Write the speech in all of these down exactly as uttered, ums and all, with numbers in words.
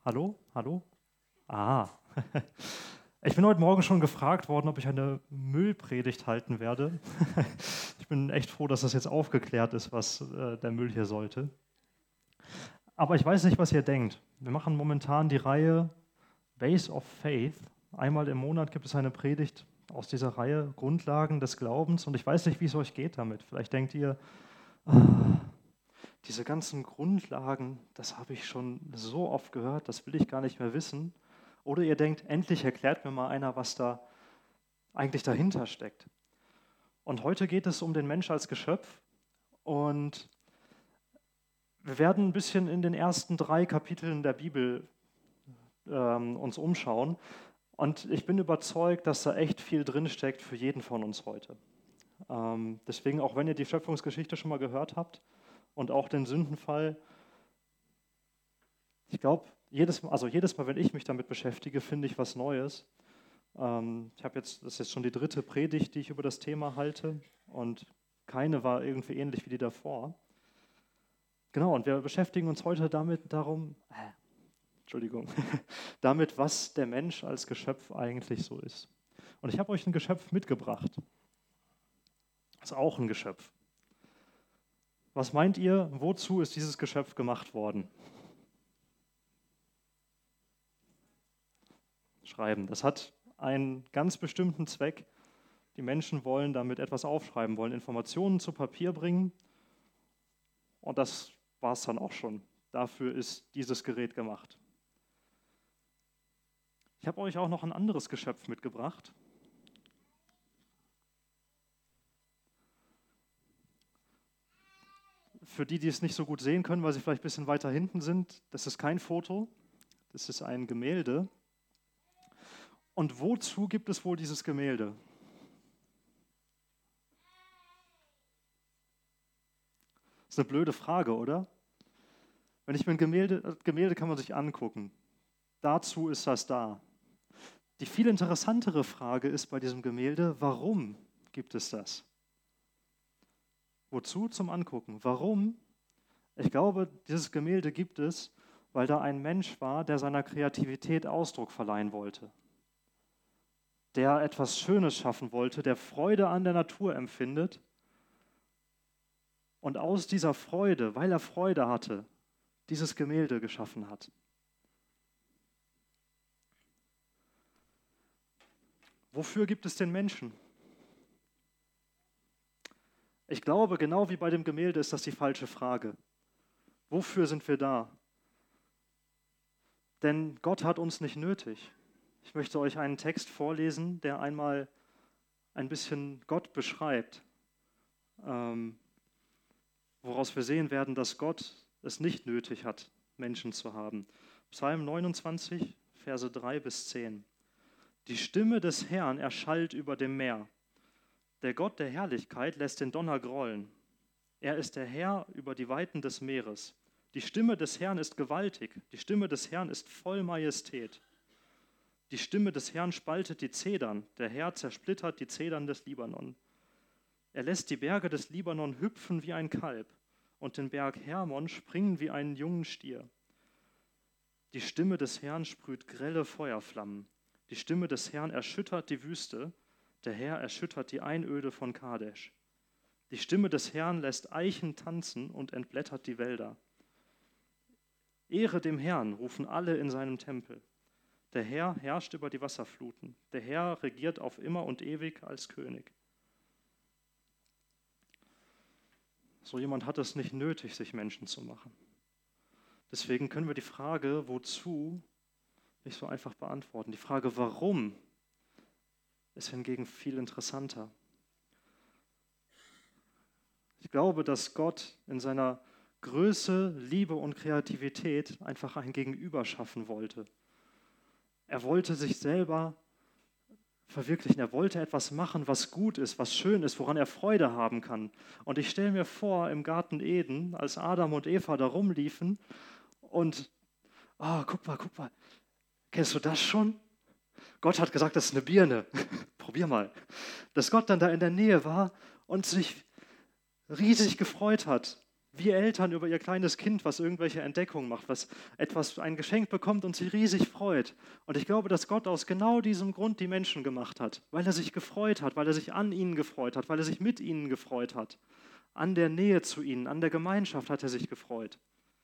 Hallo? Hallo? Ah. Ich bin heute Morgen schon gefragt worden, ob ich eine Müllpredigt halten werde. Ich bin echt froh, dass das jetzt aufgeklärt ist, was äh, der Müll hier sollte. Aber ich weiß nicht, was ihr denkt. Wir machen momentan die Reihe Base of Faith. Einmal im Monat gibt es eine Predigt aus dieser Reihe Grundlagen des Glaubens. Und ich weiß nicht, wie es euch geht damit. Vielleicht denkt ihr, ah, diese ganzen Grundlagen, das habe ich schon so oft gehört, das will ich gar nicht mehr wissen. Oder ihr denkt, endlich erklärt mir mal einer, was da eigentlich dahinter steckt. Und heute geht es um den Mensch als Geschöpf. Und wir werden ein bisschen in den ersten drei Kapiteln der Bibel ähm, uns umschauen. Und ich bin überzeugt, dass da echt viel drinsteckt für jeden von uns heute. Ähm, deswegen, auch wenn ihr die Schöpfungsgeschichte schon mal gehört habt und auch den Sündenfall, ich glaube, jedes Mal, also jedes Mal, wenn ich mich damit beschäftige, finde ich was Neues. Ähm, ich habe jetzt, das ist jetzt schon die dritte Predigt, die ich über das Thema halte, und keine war irgendwie ähnlich wie die davor. Genau, und wir beschäftigen uns heute damit darum, äh, Entschuldigung, damit, was der Mensch als Geschöpf eigentlich so ist. Und ich habe euch ein Geschöpf mitgebracht. Das ist auch ein Geschöpf. Was meint ihr, wozu ist dieses Geschöpf gemacht worden? Schreiben. Das hat einen ganz bestimmten Zweck. Die Menschen wollen damit etwas aufschreiben, wollen Informationen zu Papier bringen. Und das war es dann auch schon. Dafür ist dieses Gerät gemacht. Ich habe euch auch noch ein anderes Geschöpf mitgebracht. Für die, die es nicht so gut sehen können, weil sie vielleicht ein bisschen weiter hinten sind, das ist kein Foto, das ist ein Gemälde. Und wozu gibt es wohl dieses Gemälde? Das ist eine blöde Frage, oder? Wenn ich mir ein Gemälde, Gemälde kann man sich angucken. Dazu ist das da. Die viel interessantere Frage ist bei diesem Gemälde, warum gibt es das? Wozu? Zum Angucken. Warum? Ich glaube, dieses Gemälde gibt es, weil da ein Mensch war, der seiner Kreativität Ausdruck verleihen wollte. Der etwas Schönes schaffen wollte, der Freude an der Natur empfindet. Und aus dieser Freude, weil er Freude hatte, dieses Gemälde geschaffen hat. Wofür gibt es den Menschen? Ich glaube, genau wie bei dem Gemälde ist das die falsche Frage. Wofür sind wir da? Denn Gott hat uns nicht nötig. Ich möchte euch einen Text vorlesen, der einmal ein bisschen Gott beschreibt, ähm, woraus wir sehen werden, dass Gott es nicht nötig hat, Menschen zu haben. Psalm neunundzwanzig, Verse drei bis zehn. Die Stimme des Herrn erschallt über dem Meer. Der Gott der Herrlichkeit lässt den Donner grollen. Er ist der Herr über die Weiten des Meeres. Die Stimme des Herrn ist gewaltig. Die Stimme des Herrn ist voll Majestät. Die Stimme des Herrn spaltet die Zedern. Der Herr zersplittert die Zedern des Libanon. Er lässt die Berge des Libanon hüpfen wie ein Kalb und den Berg Hermon springen wie einen jungen Stier. Die Stimme des Herrn sprüht grelle Feuerflammen. Die Stimme des Herrn erschüttert die Wüste. Der Herr erschüttert die Einöde von Kadesh. Die Stimme des Herrn lässt Eichen tanzen und entblättert die Wälder. Ehre dem Herrn, rufen alle in seinem Tempel. Der Herr herrscht über die Wasserfluten. Der Herr regiert auf immer und ewig als König. So jemand hat es nicht nötig, sich Menschen zu machen. Deswegen können wir die Frage, wozu, nicht so einfach beantworten. Die Frage, warum, ist hingegen viel interessanter. Ich glaube, dass Gott in seiner Größe, Liebe und Kreativität einfach ein Gegenüber schaffen wollte. Er wollte sich selber verwirklichen. Er wollte etwas machen, was gut ist, was schön ist, woran er Freude haben kann. Und ich stelle mir vor, im Garten Eden, als Adam und Eva da rumliefen und, oh, guck mal, guck mal, kennst du das schon? Gott hat gesagt, das ist eine Birne. Probier mal. Dass Gott dann da in der Nähe war und sich riesig gefreut hat, Wie Eltern über ihr kleines Kind, was irgendwelche Entdeckungen macht, was etwas, ein Geschenk bekommt und sich riesig freut. Und ich glaube, dass Gott aus genau diesem Grund die Menschen gemacht hat, weil er sich gefreut hat, weil er sich an ihnen gefreut hat, weil er sich mit ihnen gefreut hat. An der Nähe zu ihnen, an der Gemeinschaft hat er sich gefreut.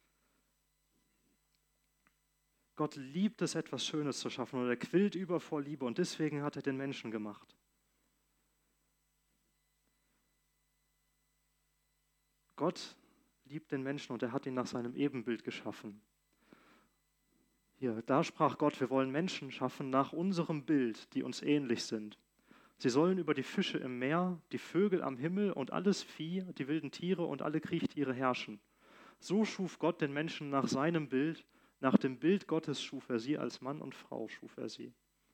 Gott liebt es, etwas Schönes zu schaffen, und er quillt über vor Liebe, und deswegen hat er den Menschen gemacht. Gott liebt den Menschen und er hat ihn nach seinem Ebenbild geschaffen. Hier, da sprach Gott, wir wollen Menschen schaffen nach unserem Bild, die uns ähnlich sind. Sie sollen über die Fische im Meer, die Vögel am Himmel und alles Vieh, die wilden Tiere und alle Kriechtiere herrschen. So schuf Gott den Menschen nach seinem Bild, nach dem Bild Gottes schuf er sie, als Mann und Frau schuf er sie.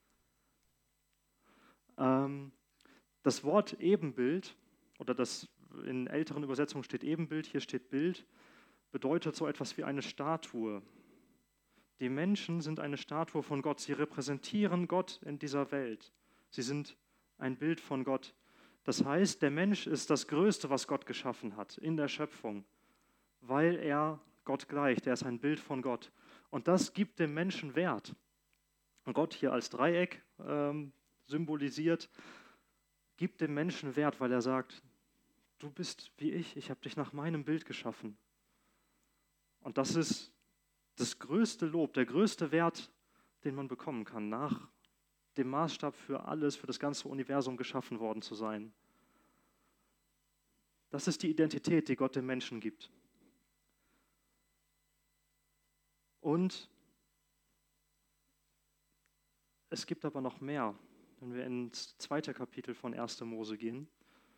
Ähm, das Wort Ebenbild, oder das in älteren Übersetzungen steht Ebenbild, hier steht Bild, bedeutet so etwas wie eine Statue. Die Menschen sind eine Statue von Gott. Sie repräsentieren Gott in dieser Welt. Sie sind ein Bild von Gott. Das heißt, der Mensch ist das Größte, was Gott geschaffen hat in der Schöpfung, weil er Gott gleicht. Er ist ein Bild von Gott. Und das gibt dem Menschen Wert. Und Gott hier als Dreieck ähm, symbolisiert, gibt dem Menschen Wert, weil er sagt, du bist wie ich, ich habe dich nach meinem Bild geschaffen. Und das ist das größte Lob, der größte Wert, den man bekommen kann, nach dem Maßstab für alles, für das ganze Universum geschaffen worden zu sein. Das ist die Identität, die Gott dem Menschen gibt. Und es gibt aber noch mehr, wenn wir ins zweite Kapitel von erster Mose gehen.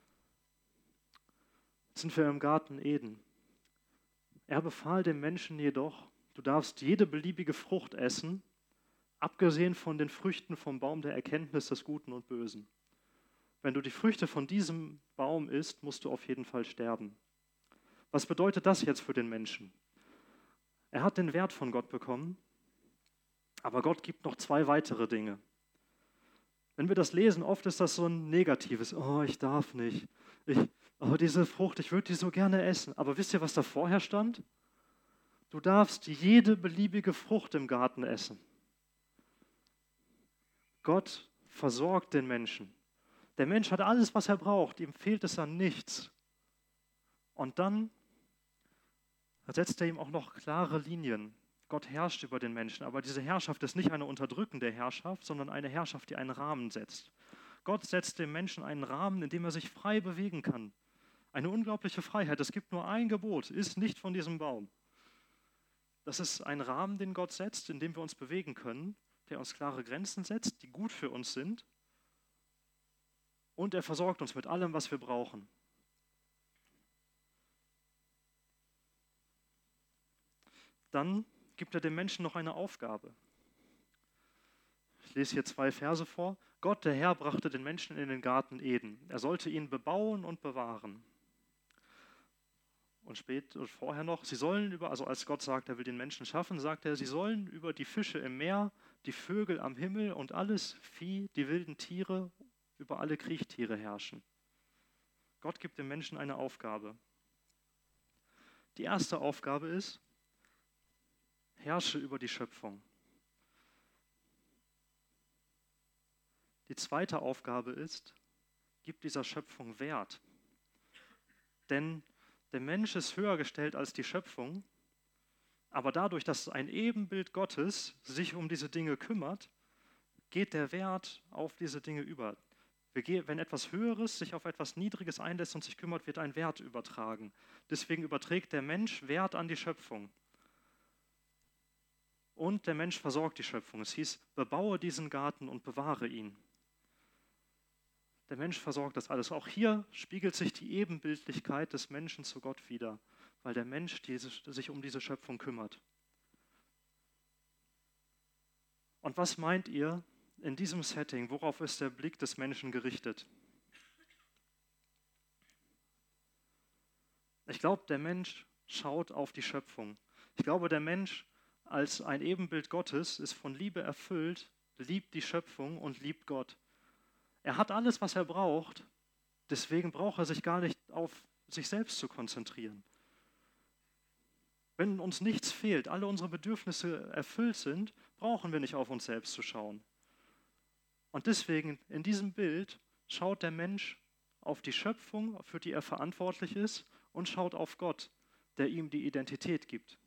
Jetzt sind wir im Garten Eden. Er befahl dem Menschen jedoch, du darfst jede beliebige Frucht essen, abgesehen von den Früchten vom Baum der Erkenntnis des Guten und Bösen. Wenn du die Früchte von diesem Baum isst, musst du auf jeden Fall sterben. Was bedeutet das jetzt für den Menschen? Er hat den Wert von Gott bekommen, aber Gott gibt noch zwei weitere Dinge. Wenn wir das lesen, oft ist das so ein negatives, oh, ich darf nicht, ich, oh, diese Frucht, ich würde die so gerne essen. Aber wisst ihr, was da vorher stand? Du darfst jede beliebige Frucht im Garten essen. Gott versorgt den Menschen. Der Mensch hat alles, was er braucht, ihm fehlt es an nichts. Und dann setzt er ihm auch noch klare Linien. Gott herrscht über den Menschen, aber diese Herrschaft ist nicht eine unterdrückende Herrschaft, sondern eine Herrschaft, die einen Rahmen setzt. Gott setzt dem Menschen einen Rahmen, in dem er sich frei bewegen kann. Eine unglaubliche Freiheit. Es gibt nur ein Gebot, iss nicht von diesem Baum. Das ist ein Rahmen, den Gott setzt, in dem wir uns bewegen können, der uns klare Grenzen setzt, die gut für uns sind. Und er versorgt uns mit allem, was wir brauchen. Dann gibt er dem Menschen noch eine Aufgabe. Ich lese hier zwei Verse vor. Gott, der Herr, brachte den Menschen in den Garten Eden. Er sollte ihn bebauen und bewahren. Und später und vorher noch, sie sollen über, also als Gott sagt, er will den Menschen schaffen, sagt er, sie sollen über die Fische im Meer, die Vögel am Himmel und alles Vieh, die wilden Tiere, über alle Kriechtiere herrschen. Gott gibt dem Menschen eine Aufgabe. Die erste Aufgabe ist, herrsche über die Schöpfung. Die zweite Aufgabe ist, gib dieser Schöpfung Wert. Denn der Mensch ist höher gestellt als die Schöpfung, aber dadurch, dass ein Ebenbild Gottes sich um diese Dinge kümmert, geht der Wert auf diese Dinge über. Wenn etwas Höheres sich auf etwas Niedriges einlässt und sich kümmert, wird ein Wert übertragen. Deswegen überträgt der Mensch Wert an die Schöpfung. Und der Mensch versorgt die Schöpfung. Es hieß, bebaue diesen Garten und bewahre ihn. Der Mensch versorgt das alles. Auch hier spiegelt sich die Ebenbildlichkeit des Menschen zu Gott wider, weil der Mensch diese, sich um diese Schöpfung kümmert. Und was meint ihr in diesem Setting, worauf ist der Blick des Menschen gerichtet? Ich glaube, der Mensch schaut auf die Schöpfung. Ich glaube, der Mensch als ein Ebenbild Gottes ist von Liebe erfüllt, liebt die Schöpfung und liebt Gott. Er hat alles, was er braucht, deswegen braucht er sich gar nicht auf sich selbst zu konzentrieren. Wenn uns nichts fehlt, alle unsere Bedürfnisse erfüllt sind, brauchen wir nicht auf uns selbst zu schauen. Und deswegen in diesem Bild schaut der Mensch auf die Schöpfung, für die er verantwortlich ist, und schaut auf Gott, der ihm die Identität gibt.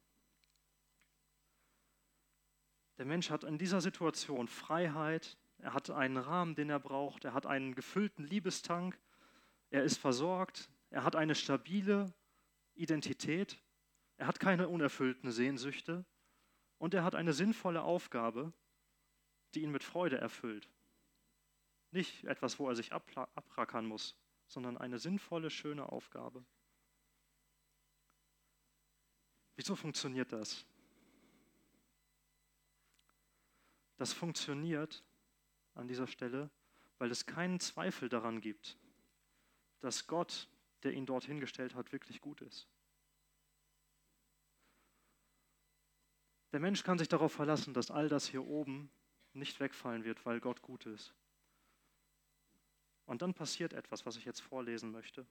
Der Mensch hat in dieser Situation Freiheit, er hat einen Rahmen, den er braucht, er hat einen gefüllten Liebestank, er ist versorgt, er hat eine stabile Identität, er hat keine unerfüllten Sehnsüchte und er hat eine sinnvolle Aufgabe, die ihn mit Freude erfüllt. Nicht etwas, wo er sich abrackern muss, sondern eine sinnvolle, schöne Aufgabe. Wieso funktioniert das? Das funktioniert an dieser Stelle, weil es keinen Zweifel daran gibt, dass Gott, der ihn dorthin gestellt hat, wirklich gut ist. Der Mensch kann sich darauf verlassen, dass all das hier oben nicht wegfallen wird, weil Gott gut ist. Und dann passiert etwas, was ich jetzt vorlesen möchte.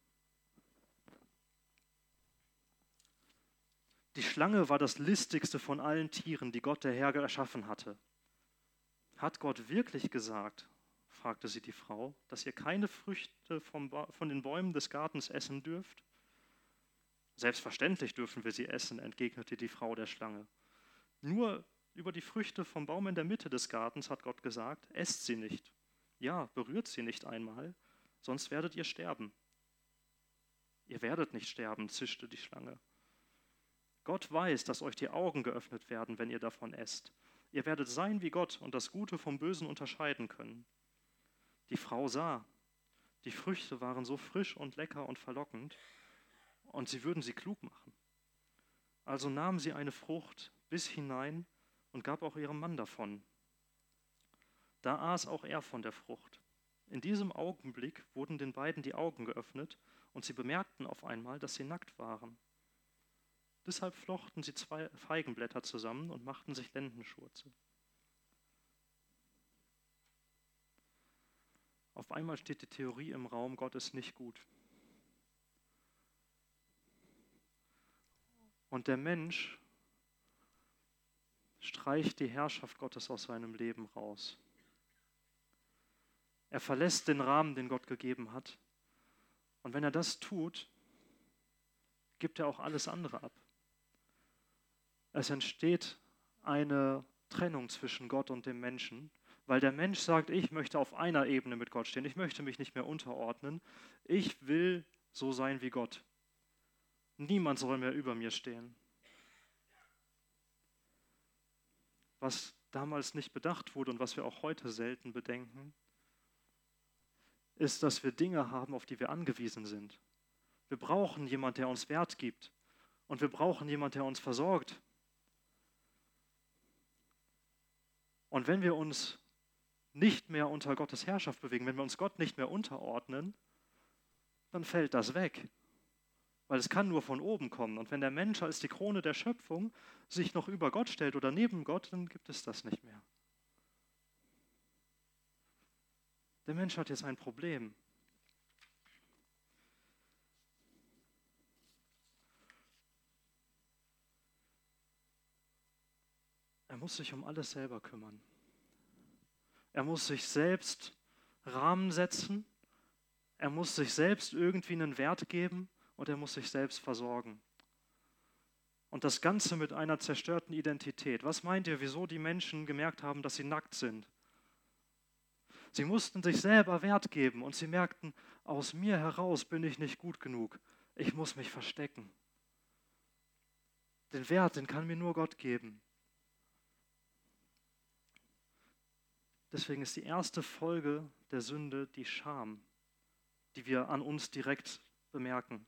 Die Schlange war das listigste von allen Tieren, die Gott der Herr erschaffen hatte. Hat Gott wirklich gesagt, fragte sie die Frau, dass ihr keine Früchte vom ba- von den Bäumen des Gartens essen dürft? Selbstverständlich dürfen wir sie essen, entgegnete die Frau der Schlange. Nur über die Früchte vom Baum in der Mitte des Gartens hat Gott gesagt, esst sie nicht. Ja, berührt sie nicht einmal, sonst werdet ihr sterben. Ihr werdet nicht sterben, zischte die Schlange. Gott weiß, dass euch die Augen geöffnet werden, wenn ihr davon esst. Ihr werdet sein wie Gott und das Gute vom Bösen unterscheiden können. Die Frau sah, die Früchte waren so frisch und lecker und verlockend, und sie würden sie klug machen. Also nahm sie eine Frucht, biss hinein und gab auch ihrem Mann davon. Da aß auch er von der Frucht. In diesem Augenblick wurden den beiden die Augen geöffnet und sie bemerkten auf einmal, dass sie nackt waren. Deshalb flochten sie zwei Feigenblätter zusammen und machten sich Lendenschurze. Auf einmal steht die Theorie im Raum, Gott ist nicht gut. Und der Mensch streicht die Herrschaft Gottes aus seinem Leben raus. Er verlässt den Rahmen, den Gott gegeben hat. Und wenn er das tut, gibt er auch alles andere ab. Es entsteht eine Trennung zwischen Gott und dem Menschen, weil der Mensch sagt, ich möchte auf einer Ebene mit Gott stehen, ich möchte mich nicht mehr unterordnen, ich will so sein wie Gott. Niemand soll mehr über mir stehen. Was damals nicht bedacht wurde und was wir auch heute selten bedenken, ist, dass wir Dinge haben, auf die wir angewiesen sind. Wir brauchen jemanden, der uns Wert gibt. Und wir brauchen jemanden, der uns versorgt. Und wenn wir uns nicht mehr unter Gottes Herrschaft bewegen, wenn wir uns Gott nicht mehr unterordnen, dann fällt das weg. Weil es kann nur von oben kommen. Und wenn der Mensch als die Krone der Schöpfung sich noch über Gott stellt oder neben Gott, dann gibt es das nicht mehr. Der Mensch hat jetzt ein Problem. Er muss sich um alles selber kümmern. Er muss sich selbst Rahmen setzen. Er muss sich selbst irgendwie einen Wert geben und er muss sich selbst versorgen. Und das Ganze mit einer zerstörten Identität. Was meint ihr, wieso die Menschen gemerkt haben, dass sie nackt sind? Sie mussten sich selber Wert geben und sie merkten, aus mir heraus bin ich nicht gut genug. Ich muss mich verstecken. Den Wert, den kann mir nur Gott geben. Deswegen ist die erste Folge der Sünde die Scham, die wir an uns direkt bemerken.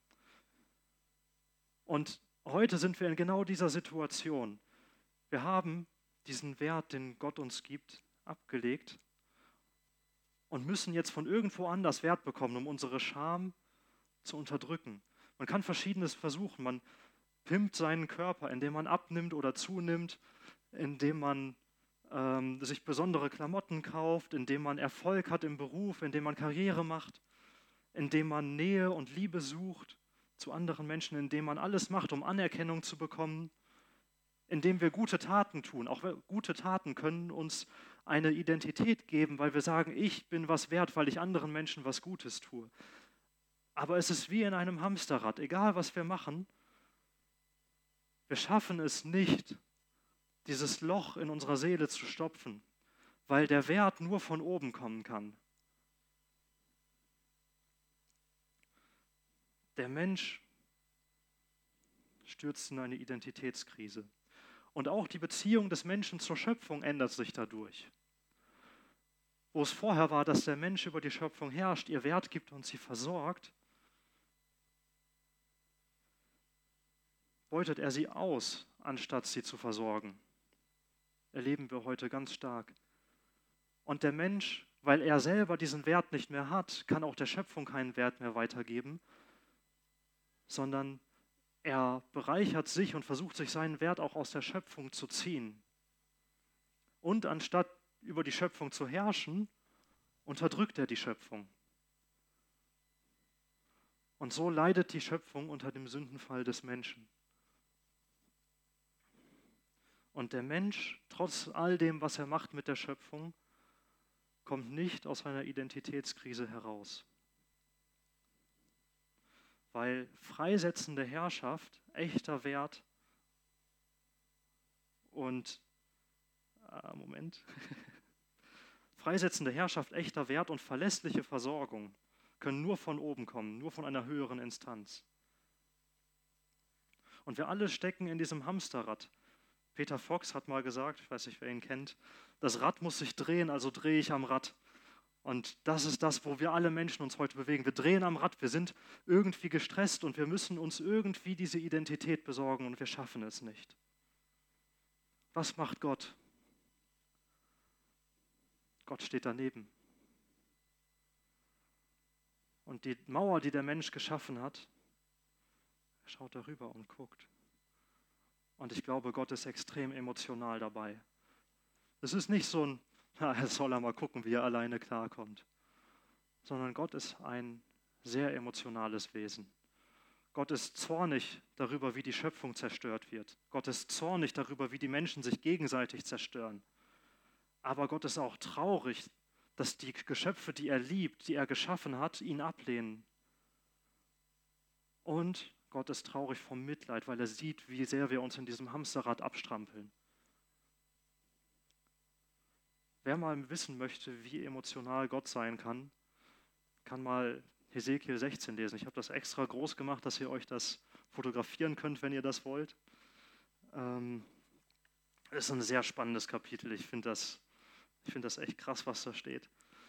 Und heute sind wir in genau dieser Situation. Wir haben diesen Wert, den Gott uns gibt, abgelegt und müssen jetzt von irgendwo anders Wert bekommen, um unsere Scham zu unterdrücken. Man kann Verschiedenes versuchen. Man pimpt seinen Körper, indem man abnimmt oder zunimmt, indem man ähm, sich besondere Klamotten kauft, indem man Erfolg hat im Beruf, indem man Karriere macht, indem man Nähe und Liebe sucht, zu anderen Menschen, indem man alles macht, um Anerkennung zu bekommen, indem wir gute Taten tun. Auch gute Taten können uns eine Identität geben, weil wir sagen, ich bin was wert, weil ich anderen Menschen was Gutes tue. Aber es ist wie in einem Hamsterrad, egal was wir machen, wir schaffen es nicht, dieses Loch in unserer Seele zu stopfen, weil der Wert nur von oben kommen kann. Der Mensch stürzt in eine Identitätskrise. Und auch die Beziehung des Menschen zur Schöpfung ändert sich dadurch. Wo es vorher war, dass der Mensch über die Schöpfung herrscht, ihr Wert gibt und sie versorgt, beutet er sie aus, anstatt sie zu versorgen. Erleben wir heute ganz stark. Und der Mensch, weil er selber diesen Wert nicht mehr hat, kann auch der Schöpfung keinen Wert mehr weitergeben, sondern er bereichert sich und versucht sich seinen Wert auch aus der Schöpfung zu ziehen. Und anstatt über die Schöpfung zu herrschen, unterdrückt er die Schöpfung. Und so leidet die Schöpfung unter dem Sündenfall des Menschen. Und der Mensch, trotz all dem, was er macht mit der Schöpfung, kommt nicht aus einer Identitätskrise heraus. Weil freisetzende Herrschaft, echter Wert und, äh, Moment, freisetzende Herrschaft, echter Wert und verlässliche Versorgung können nur von oben kommen, nur von einer höheren Instanz. Und wir alle stecken in diesem Hamsterrad. Peter Fox hat mal gesagt, ich weiß nicht, wer ihn kennt, das Rad muss sich drehen, also drehe ich am Rad. Und das ist das, wo wir alle Menschen uns heute bewegen. Wir drehen am Rad, wir sind irgendwie gestresst und wir müssen uns irgendwie diese Identität besorgen und wir schaffen es nicht. Was macht Gott? Gott steht daneben. Und die Mauer, die der Mensch geschaffen hat, er schaut darüber und guckt. Und ich glaube, Gott ist extrem emotional dabei. Es ist nicht so ein, na, jetzt soll er mal gucken, wie er alleine klarkommt. Sondern Gott ist ein sehr emotionales Wesen. Gott ist zornig darüber, wie die Schöpfung zerstört wird. Gott ist zornig darüber, wie die Menschen sich gegenseitig zerstören. Aber Gott ist auch traurig, dass die Geschöpfe, die er liebt, die er geschaffen hat, ihn ablehnen. Und Gott ist traurig vom Mitleid, weil er sieht, wie sehr wir uns in diesem Hamsterrad abstrampeln. Wer mal wissen möchte, wie emotional Gott sein kann, kann mal Hesekiel sechzehn lesen. Ich habe das extra groß gemacht, dass ihr euch das fotografieren könnt, wenn ihr das wollt. Ähm, ist ein sehr spannendes Kapitel. Ich finde das, ich finde das echt krass, was da steht.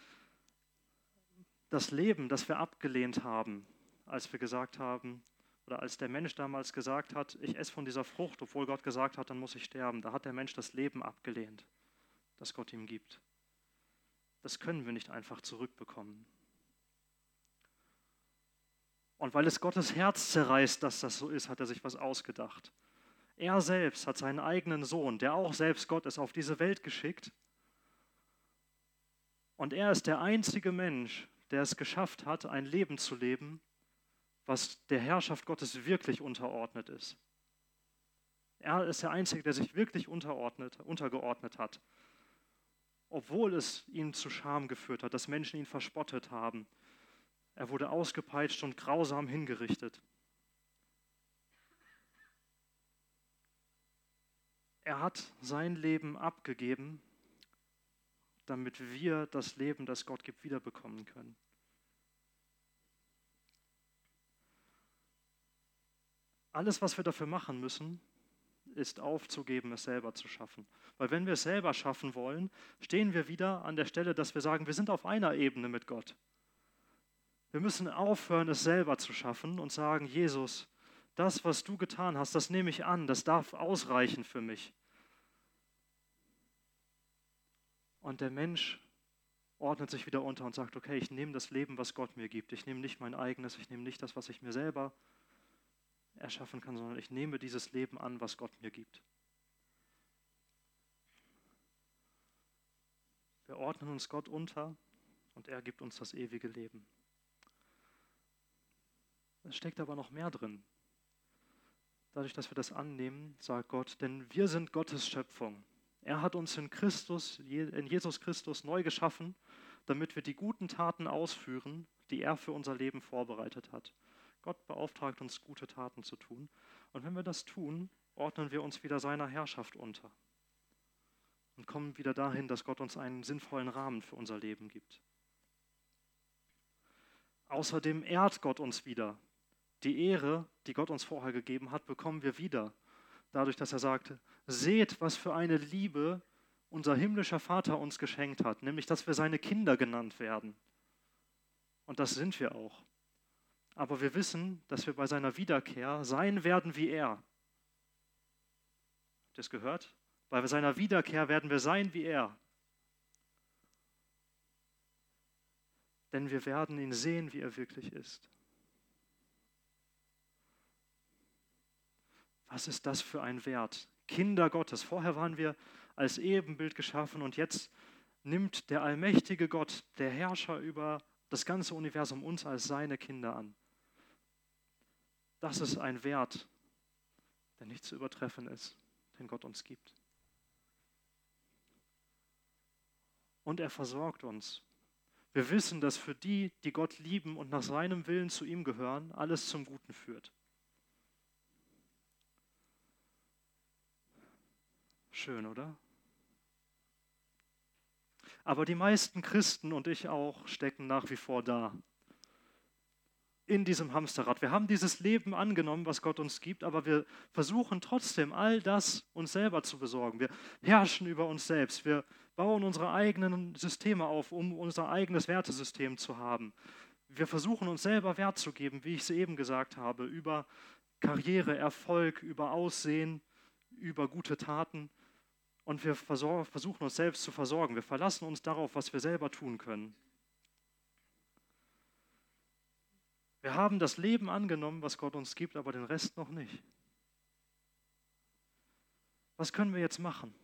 Das Leben, das wir abgelehnt haben, als wir gesagt haben, oder als der Mensch damals gesagt hat, ich esse von dieser Frucht, obwohl Gott gesagt hat, dann muss ich sterben. Da hat der Mensch das Leben abgelehnt, das Gott ihm gibt. Das können wir nicht einfach zurückbekommen. Und weil es Gottes Herz zerreißt, dass das so ist, hat er sich was ausgedacht. Er selbst hat seinen eigenen Sohn, der auch selbst Gott ist, auf diese Welt geschickt. Und er ist der einzige Mensch, der es geschafft hat, ein Leben zu leben, was der Herrschaft Gottes wirklich unterordnet ist. Er ist der Einzige, der sich wirklich unterordnet, untergeordnet hat. Obwohl es ihn zu Scham geführt hat, dass Menschen ihn verspottet haben. Er wurde ausgepeitscht und grausam hingerichtet. Er hat sein Leben abgegeben, damit wir das Leben, das Gott gibt, wiederbekommen können. Alles, was wir dafür machen müssen, ist aufzugeben, es selber zu schaffen. Weil wenn wir es selber schaffen wollen, stehen wir wieder an der Stelle, dass wir sagen, wir sind auf einer Ebene mit Gott. Wir müssen aufhören, es selber zu schaffen und sagen, Jesus, das, was du getan hast, das nehme ich an, das darf ausreichen für mich. Und der Mensch ordnet sich wieder unter und sagt, okay, ich nehme das Leben, was Gott mir gibt. Ich nehme nicht mein eigenes, ich nehme nicht das, was ich mir selber erschaffen kann, sondern ich nehme dieses Leben an, was Gott mir gibt. Wir ordnen uns Gott unter und er gibt uns das ewige Leben. Es steckt aber noch mehr drin. Dadurch, dass wir das annehmen, sagt Gott, denn wir sind Gottes Schöpfung. Er hat uns in Christus, in Jesus Christus neu geschaffen, damit wir die guten Taten ausführen, die er für unser Leben vorbereitet hat. Gott beauftragt uns, gute Taten zu tun. Und wenn wir das tun, ordnen wir uns wieder seiner Herrschaft unter und kommen wieder dahin, dass Gott uns einen sinnvollen Rahmen für unser Leben gibt. Außerdem ehrt Gott uns wieder. Die Ehre, die Gott uns vorher gegeben hat, bekommen wir wieder. Dadurch, dass er sagte, seht, was für eine Liebe unser himmlischer Vater uns geschenkt hat, nämlich, dass wir seine Kinder genannt werden. Und das sind wir auch. Aber wir wissen, dass wir bei seiner Wiederkehr sein werden wie er. Habt ihr es gehört? Bei seiner Wiederkehr werden wir sein wie er. Denn wir werden ihn sehen, wie er wirklich ist. Was ist das für ein Wert? Kinder Gottes. Vorher waren wir als Ebenbild geschaffen und jetzt nimmt der allmächtige Gott, der Herrscher über das ganze Universum, uns als seine Kinder an. Das ist ein Wert, der nicht zu übertreffen ist, den Gott uns gibt. Und er versorgt uns. Wir wissen, dass für die, die Gott lieben und nach seinem Willen zu ihm gehören, alles zum Guten führt. Schön, oder? Aber die meisten Christen und ich auch stecken nach wie vor da. In diesem Hamsterrad. Wir haben dieses Leben angenommen, was Gott uns gibt, aber wir versuchen trotzdem all das uns selber zu besorgen. Wir herrschen über uns selbst. Wir bauen unsere eigenen Systeme auf, um unser eigenes Wertesystem zu haben. Wir versuchen uns selber Wert zu geben, wie ich es eben gesagt habe, über Karriere, Erfolg, über Aussehen, über gute Taten. Und wir versuchen uns selbst zu versorgen. Wir verlassen uns darauf, was wir selber tun können. Wir haben das Leben angenommen, was Gott uns gibt, aber den Rest noch nicht. Was können wir jetzt machen?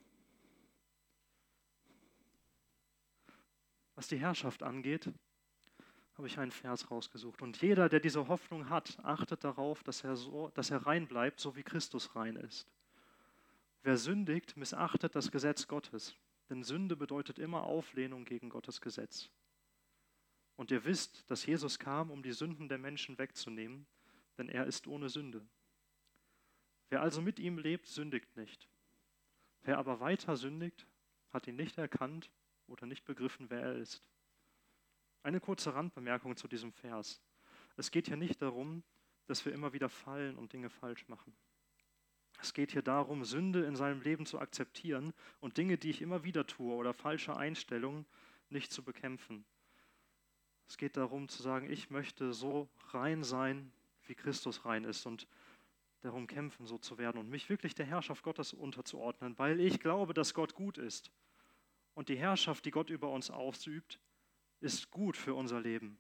Was die Herrschaft angeht, habe ich einen Vers rausgesucht. Und jeder, der diese Hoffnung hat, achtet darauf, dass er, so, dass er rein bleibt, so wie Christus rein ist. Wer sündigt, missachtet das Gesetz Gottes, denn Sünde bedeutet immer Auflehnung gegen Gottes Gesetz. Und ihr wisst, dass Jesus kam, um die Sünden der Menschen wegzunehmen, denn er ist ohne Sünde. Wer also mit ihm lebt, sündigt nicht. Wer aber weiter sündigt, hat ihn nicht erkannt oder nicht begriffen, wer er ist. Eine kurze Randbemerkung zu diesem Vers. Es geht hier nicht darum, dass wir immer wieder fallen und Dinge falsch machen. Es geht hier darum, Sünde in seinem Leben zu akzeptieren und Dinge, die ich immer wieder tue oder falsche Einstellungen, nicht zu bekämpfen. Es geht darum zu sagen, ich möchte so rein sein, wie Christus rein ist und darum kämpfen, so zu werden und mich wirklich der Herrschaft Gottes unterzuordnen, weil ich glaube, dass Gott gut ist. Und die Herrschaft, die Gott über uns ausübt, ist gut für unser Leben.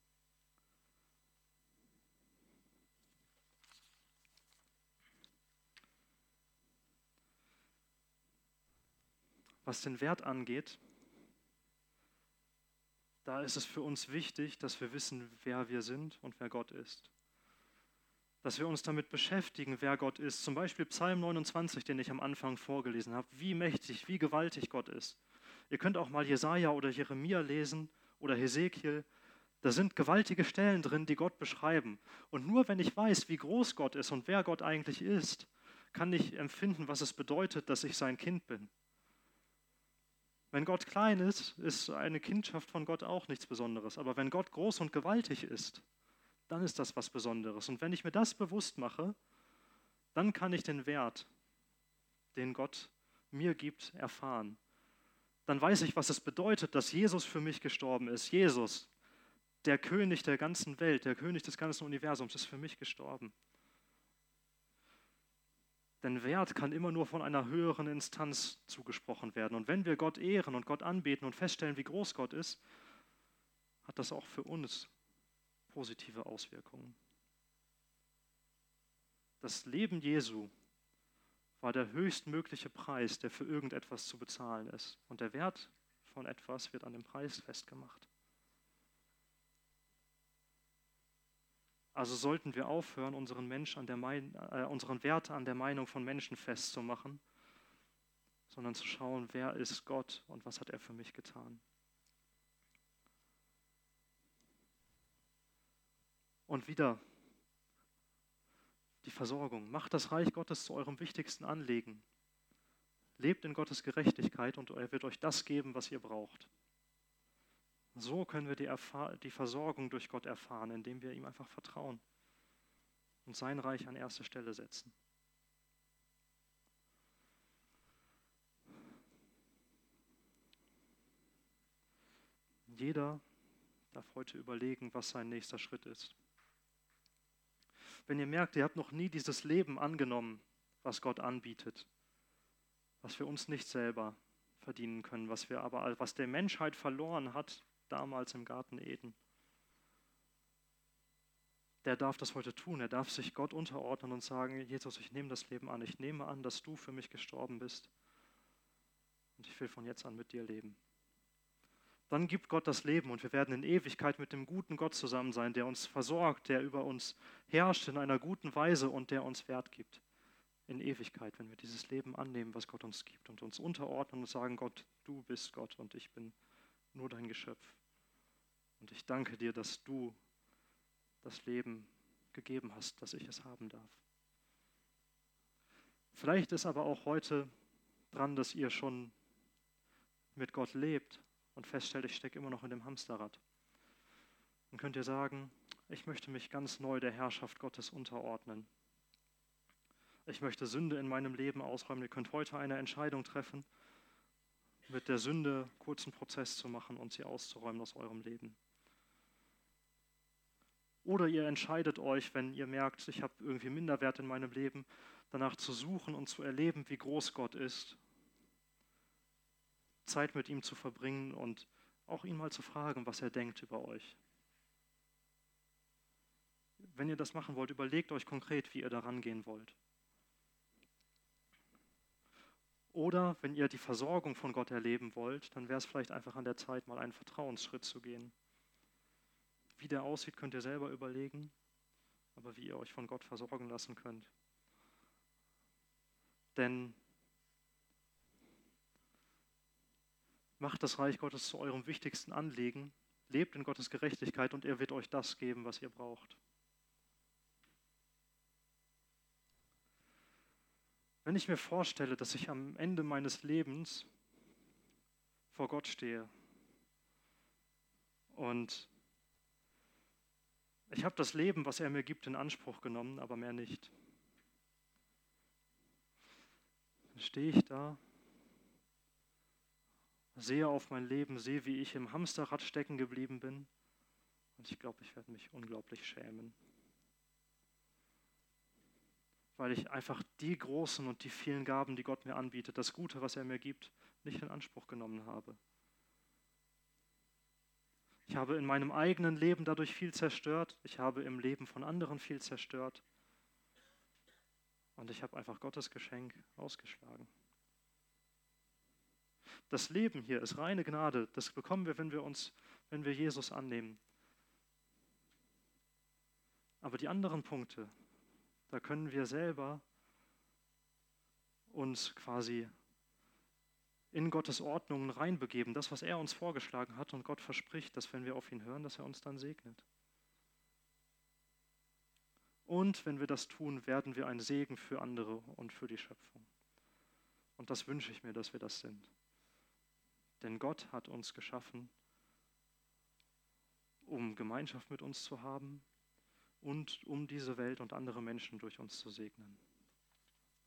Was den Wert angeht, da ist es für uns wichtig, dass wir wissen, wer wir sind und wer Gott ist. Dass wir uns damit beschäftigen, wer Gott ist. Zum Beispiel Psalm neunundzwanzig, den ich am Anfang vorgelesen habe. Wie mächtig, wie gewaltig Gott ist. Ihr könnt auch mal Jesaja oder Jeremia lesen oder Hesekiel. Da sind gewaltige Stellen drin, die Gott beschreiben. Und nur wenn ich weiß, wie groß Gott ist und wer Gott eigentlich ist, kann ich empfinden, was es bedeutet, dass ich sein Kind bin. Wenn Gott klein ist, ist eine Kindschaft von Gott auch nichts Besonderes. Aber wenn Gott groß und gewaltig ist, dann ist das was Besonderes. Und wenn ich mir das bewusst mache, dann kann ich den Wert, den Gott mir gibt, erfahren. Dann weiß ich, was es bedeutet, dass Jesus für mich gestorben ist. Jesus, der König der ganzen Welt, der König des ganzen Universums, ist für mich gestorben. Denn Wert kann immer nur von einer höheren Instanz zugesprochen werden. Und wenn wir Gott ehren und Gott anbeten und feststellen, wie groß Gott ist, hat das auch für uns positive Auswirkungen. Das Leben Jesu war der höchstmögliche Preis, der für irgendetwas zu bezahlen ist. Und der Wert von etwas wird an dem Preis festgemacht. Also sollten wir aufhören, unseren, Mensch an der Mein- äh, unseren Wert an der Meinung von Menschen festzumachen, sondern zu schauen, wer ist Gott und was hat er für mich getan. Und wieder die Versorgung. Macht das Reich Gottes zu eurem wichtigsten Anliegen. Lebt in Gottes Gerechtigkeit und er wird euch das geben, was ihr braucht. So können wir die, Erfahr- die Versorgung durch Gott erfahren, indem wir ihm einfach vertrauen und sein Reich an erste Stelle setzen. Jeder darf heute überlegen, was sein nächster Schritt ist. Wenn ihr merkt, ihr habt noch nie dieses Leben angenommen, was Gott anbietet, was wir uns nicht selber verdienen können, was wir aber, was der Menschheit verloren hat, damals im Garten Eden, der darf das heute tun. Er darf sich Gott unterordnen und sagen, Jesus, ich nehme das Leben an. Ich nehme an, dass du für mich gestorben bist und ich will von jetzt an mit dir leben. Dann gibt Gott das Leben und wir werden in Ewigkeit mit dem guten Gott zusammen sein, der uns versorgt, der über uns herrscht in einer guten Weise und der uns Wert gibt. In Ewigkeit, wenn wir dieses Leben annehmen, was Gott uns gibt und uns unterordnen und sagen, Gott, du bist Gott und ich bin nur dein Geschöpf. Und ich danke dir, dass du das Leben gegeben hast, dass ich es haben darf. Vielleicht ist aber auch heute dran, dass ihr schon mit Gott lebt und feststellt, ich stecke immer noch in dem Hamsterrad. Dann könnt ihr sagen, ich möchte mich ganz neu der Herrschaft Gottes unterordnen. Ich möchte Sünde in meinem Leben ausräumen. Ihr könnt heute eine Entscheidung treffen, mit der Sünde kurzen Prozess zu machen und sie auszuräumen aus eurem Leben. Oder ihr entscheidet euch, wenn ihr merkt, ich habe irgendwie Minderwert in meinem Leben, danach zu suchen und zu erleben, wie groß Gott ist. Zeit mit ihm zu verbringen und auch ihn mal zu fragen, was er denkt über euch. Wenn ihr das machen wollt, überlegt euch konkret, wie ihr daran gehen wollt. Oder wenn ihr die Versorgung von Gott erleben wollt, dann wäre es vielleicht einfach an der Zeit, mal einen Vertrauensschritt zu gehen. Wie der aussieht, könnt ihr selber überlegen, aber wie ihr euch von Gott versorgen lassen könnt. Denn macht das Reich Gottes zu eurem wichtigsten Anliegen, lebt in Gottes Gerechtigkeit und er wird euch das geben, was ihr braucht. Wenn ich mir vorstelle, dass ich am Ende meines Lebens vor Gott stehe und ich habe das Leben, was er mir gibt, in Anspruch genommen, aber mehr nicht. Dann stehe ich da, sehe auf mein Leben, sehe, wie ich im Hamsterrad stecken geblieben bin und ich glaube, ich werde mich unglaublich schämen. Weil ich einfach die großen und die vielen Gaben, die Gott mir anbietet, das Gute, was er mir gibt, nicht in Anspruch genommen habe. Ich habe in meinem eigenen Leben dadurch viel zerstört. Ich habe im Leben von anderen viel zerstört. Und ich habe einfach Gottes Geschenk ausgeschlagen. Das Leben hier ist reine Gnade. Das bekommen wir, wenn wir uns, wenn wir Jesus annehmen. Aber die anderen Punkte, da können wir selber uns quasi in Gottes Ordnungen reinbegeben, das, was er uns vorgeschlagen hat, und Gott verspricht, dass wenn wir auf ihn hören, dass er uns dann segnet. Und wenn wir das tun, werden wir ein Segen für andere und für die Schöpfung. Und das wünsche ich mir, dass wir das sind. Denn Gott hat uns geschaffen, um Gemeinschaft mit uns zu haben und um diese Welt und andere Menschen durch uns zu segnen.